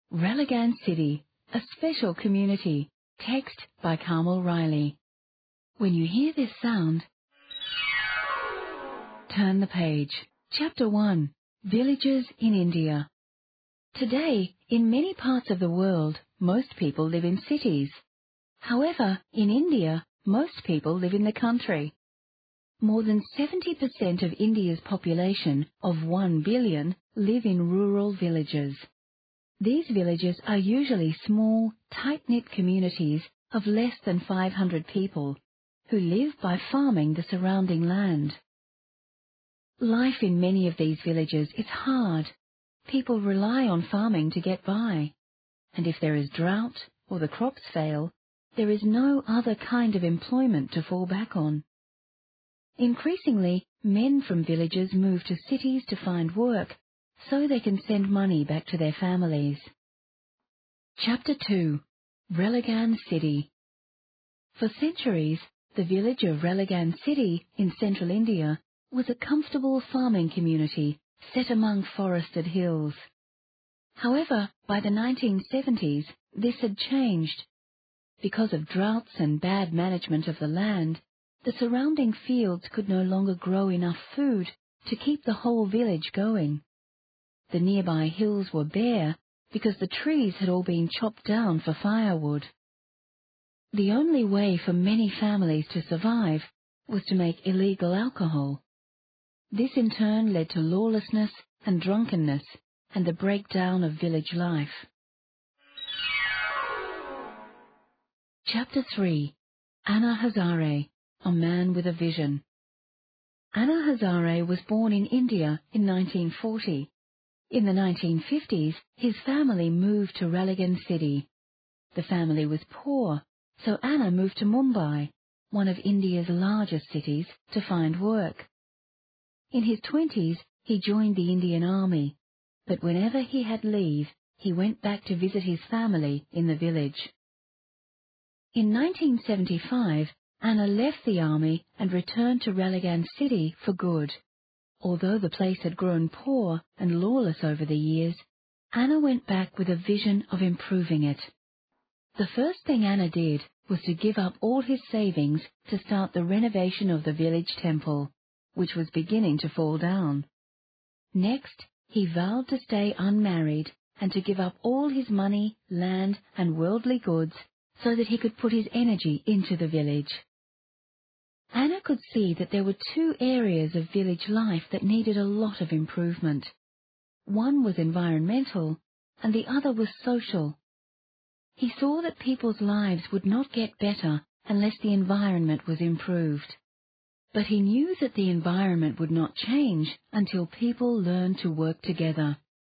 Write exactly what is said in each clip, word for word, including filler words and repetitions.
Relegan City, a special community. Text by Carmel Riley. When you hear this sound, turn the page. Chapter one. Villages in India. Today, in many parts of the world, most people live in cities. However, in India, most people live in the country. More than seventy percent of India's population of one billion live in rural villages. These villages are usually small, tight-knit communities of less than five hundred people who live by farming the surrounding land. Life in many of these villages is hard. People rely on farming to get by, and if there is drought or the crops fail, there is no other kind of employment to fall back on. Increasingly, men from villages move to cities to find work so they can send money back to their families. Chapter two. Relegan City. For centuries, the village of Relegan City in central India was a comfortable farming community set among forested hills. However, by the nineteen seventies, this had changed. Because of droughts and bad management of the land, the surrounding fields could no longer grow enough food to keep the whole village going. The nearby hills were bare because the trees had all been chopped down for firewood. The only way for many families to survive was to make illegal alcohol. This in turn led to lawlessness and drunkenness and the breakdown of village life. Chapter three. Anna Hazare, a man with a vision. Anna Hazare was born in India in nineteen forty. In the nineteen fifties, his family moved to Relegan City. The family was poor, so Anna moved to Mumbai, one of India's largest cities, to find work. In his twenties, he joined the Indian Army, but whenever he had leave, he went back to visit his family in the village. In nineteen seventy-five, Anna left the army and returned to Relegan City for good. Although the place had grown poor and lawless over the years, Anna went back with a vision of improving it. The first thing Anna did was to give up all his savings to start the renovation of the village temple, which was beginning to fall down. Next, he vowed to stay unmarried and to give up all his money, land, and worldly goods so that he could put his energy into the village. Anna could see that there were two areas of village life that needed a lot of improvement. One was environmental, and the other was social. He saw that people's lives would not get better unless the environment was improved. But he knew that the environment would not change until people learned to work together.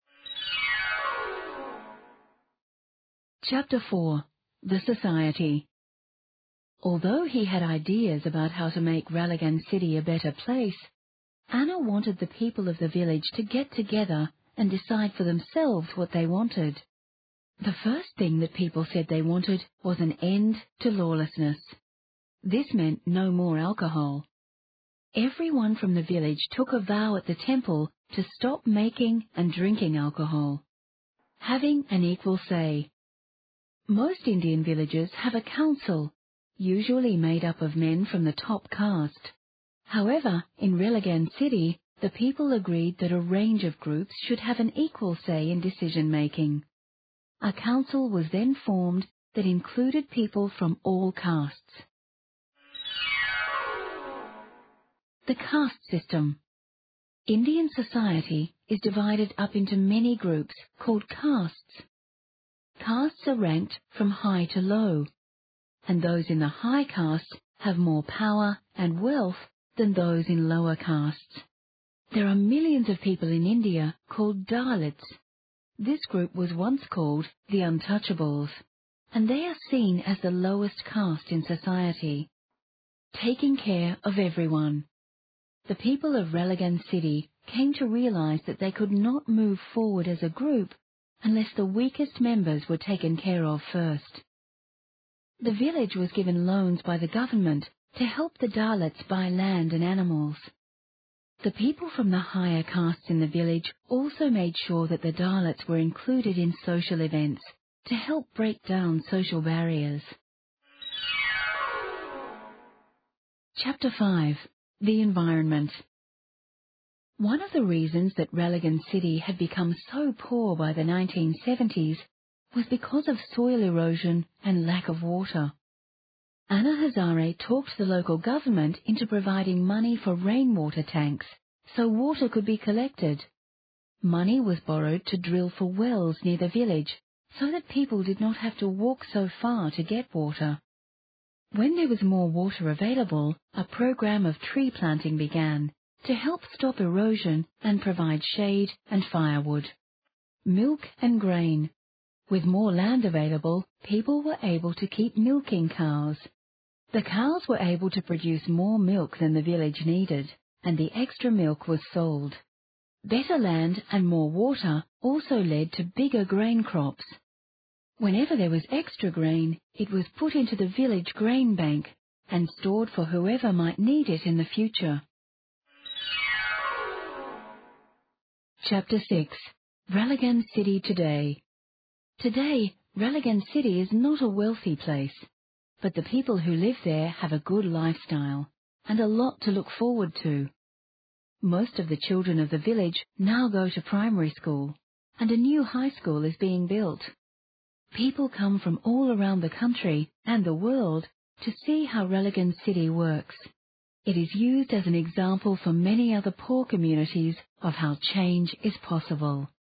Chapter four. The Society. Although he had ideas about how to make Relegan City a better place, Anna wanted the people of the village to get together and decide for themselves what they wanted. The first thing that people said they wanted was an end to lawlessness. This meant no more alcohol. Everyone from the village took a vow at the temple to stop making and drinking alcohol. Having an equal say. Most Indian villages have a council, usually made up of men from the top caste. However, in Relegan City, the people agreed that a range of groups should have an equal say in decision-making. A council was then formed that included people from all castes. The caste system. Indian society is divided up into many groups called castes. Castes are ranked from high to low, and those in the high caste have more power and wealth than those in lower castes. There are millions of people in India called Dalits. This group was once called the Untouchables, and they are seen as the lowest caste in society. Taking care of everyone. The people of Relegan City came to realize that they could not move forward as a group unless the weakest members were taken care of first. The village was given loans by the government to help the Dalits buy land and animals. The people from the higher castes in the village also made sure that the Dalits were included in social events to help break down social barriers. Chapter five. The Environment. One of the reasons that Ralegan City had become so poor by the nineteen seventies was because of soil erosion and lack of water. Anna Hazare talked the local government into providing money for rainwater tanks so water could be collected. Money was borrowed to drill for wells near the village so that people did not have to walk so far to get water. When there was more water available, a program of tree planting began to help stop erosion and provide shade and firewood. Milk and grain. With more land available, people were able to keep milking cows. The cows were able to produce more milk than the village needed, and the extra milk was sold. Better land and more water also led to bigger grain crops. Whenever there was extra grain, it was put into the village grain bank and stored for whoever might need it in the future. Chapter six. Ralegan City Today. Today, Ralegan City is not a wealthy place, but the people who live there have a good lifestyle and a lot to look forward to. Most of the children of the village now go to primary school, and a new high school is being built. People come from all around the country and the world to see how Ralegan City works. It is used as an example for many other poor communities of how change is possible.